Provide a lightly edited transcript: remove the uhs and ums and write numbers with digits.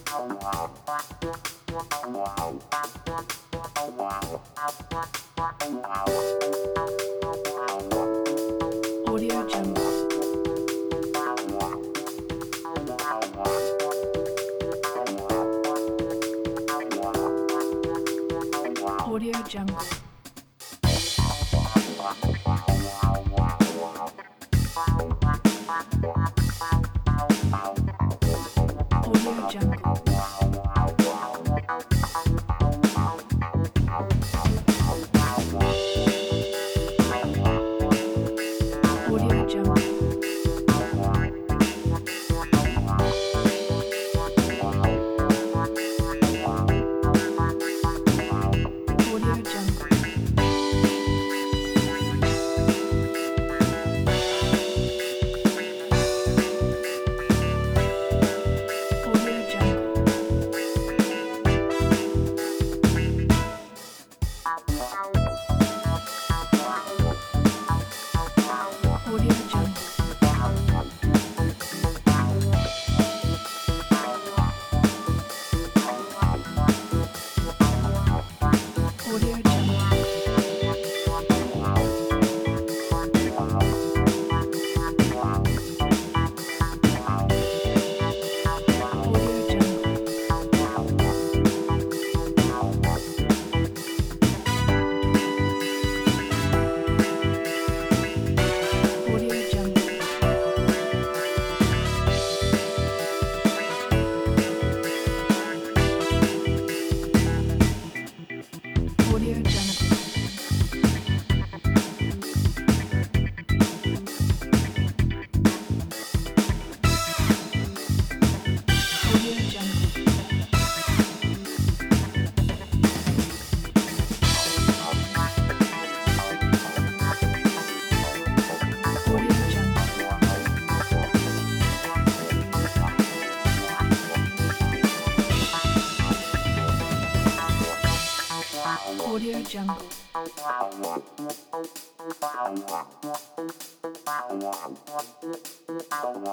Audio Jungle. Audio Jungle. Audio Jungle. Audio Jungle. Audio Jungle. Audio Jungle. Audio Jungle. Audio Jungle. Audio Jungle. Audio Jungle. Audio Jungle. Audio Jungle. Audio Jungle. Audio Jungle.